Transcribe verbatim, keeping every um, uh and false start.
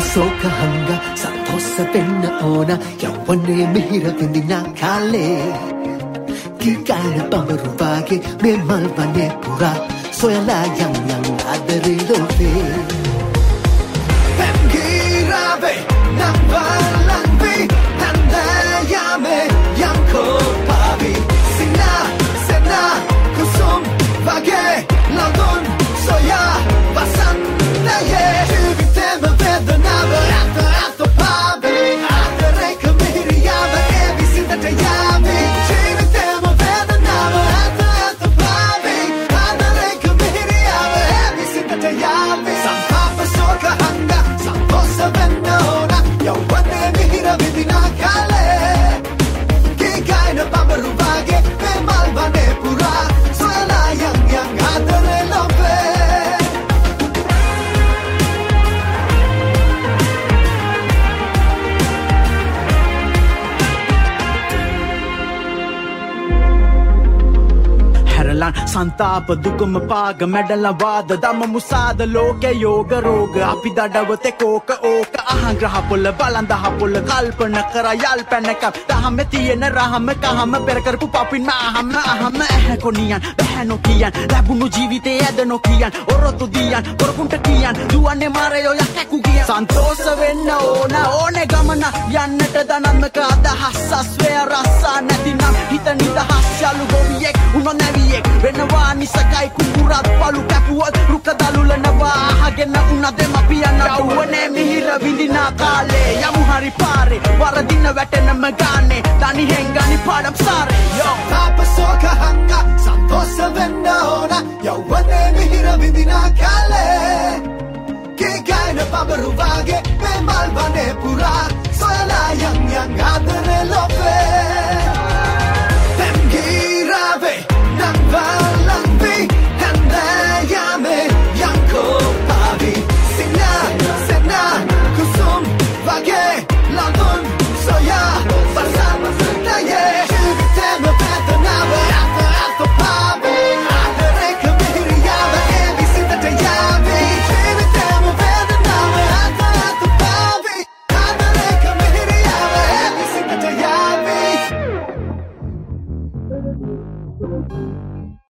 සෝකහංග සන්තොස්ස වෙන්න ඕන යව්වනේ මිහිර විඳින කාලේ කිකාන බඹරු වාගේ මේ මල් වනේ පුරා සොයලා යම් යම් ආදරේ ලෝකේ පැම්ගිරාවේ නම් වලන්වි නන්දයාමේ යම්කෝ පාවි සිනා සෙනා කුසුම් වාගේ ලඳුන් සොයා වසන්තයේ ජීවිතේම වේදනාව ඇත ඇත පාවි ආදරේ කමිරියාව එවි සිතට යාවි ජීවිතේම වේදනාව ඇත ඇත පාවි ආදරේ කමිරියාව එවි සිතට යාවි සම්පාප සෝකහංග සම්පොස්ස වෙන්න ඕන යව්වනේ මිහිර විඳින කාලේ කිකායන බඹරු වාගේ මේ මල් වනේ පුරා සොයලා යම් යම් ආදරේ ලෝකේ සන්තාප දුකම පාග මැඩල වාද දම මුසාද ලෝක යෝග රෝග අපි දඩවතේ කෝක ඕක අහංග්‍රහ පොල්ල බලන්දහ පොල්ල කල්පන කර යල් පැනක දහම තියෙන රහම කහම පෙර කරපු පපින් අහම අහම ඇහැ කොනියන් බෑ නොකියන් ලැබුණු ජීවිතේ ඇද නොකියන් ඔරොත්තු දියන් පොරකුන්ට කියන් දුවන්නේ මාරයෝ යකකු කියන් සන්තෝෂ වෙන්න ඕන ඕනේ ගමන යන්නට දනන්මක අදහස් වේ රස්සා නැතිනම් හිත නිදහස් යලු ගොවියෙක් උන නැවියෙක් වෙනවා නිසකයි කුකුරත් පලු කැපුවත් රුක දලුලනවා අහගෙන උන දෙමපියන් යව්වනේ මිහිර විඳින කාලේ යමු හරි පාරේ වරදින වැටෙනම ගානේ තනි හෙංගනි පාඩම් සාරේ යෝ තාප සෝකහංග සන්තෝෂ වෙන්න ඕන යව්වනේ මිහිර විඳින කාලේ කිකායන බඹරු වාගේ මේ මල් වනේ පුරා සොයලා යම් යම් ආදරේ ලෝකේ පැම්ගිරාවේ නම් වලන්වි නන්දයාමේ යම්කෝ පාවි සිනා සෙනා කුසුම් වාගේ ලඳුන් සොයා වසන්තයේ ජීවිතේම වේදනාව ඇත ඇත පාවි ආදරේ කමිරියාව එවි සිතට යාවි ජීවිතේම වේදනාව ඇත ඇත පාවි ආදරේ කමිරියාව එවි සිතට යාවි